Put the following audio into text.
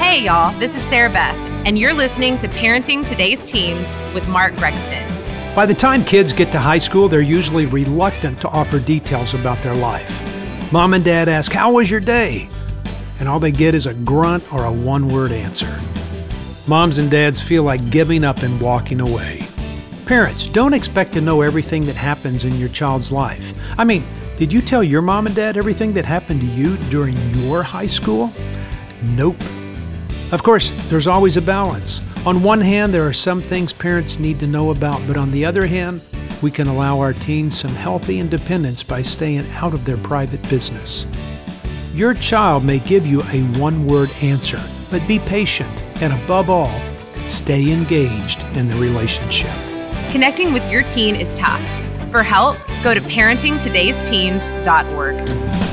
Hey y'all, this is Sarah Beth, and you're listening to Parenting Today's Teens with Mark Gregston. By the time kids get to high school, they're usually reluctant to offer details about their life. Mom and Dad ask, "How was your day?" And all they get is a grunt or a one-word answer. Moms and dads feel like giving up and walking away. Parents, don't expect to know everything that happens in your child's life. I mean, did you tell your mom and dad everything that happened to you during your high school? Nope. Of course, there's always a balance. On one hand, there are some things parents need to know about, but on the other hand, we can allow our teens some healthy independence by staying out of their private business. Your child may give you a one-word answer, but be patient, and above all, stay engaged in the relationship. Connecting with your teen is tough. For help, go to parentingtodaysteens.org.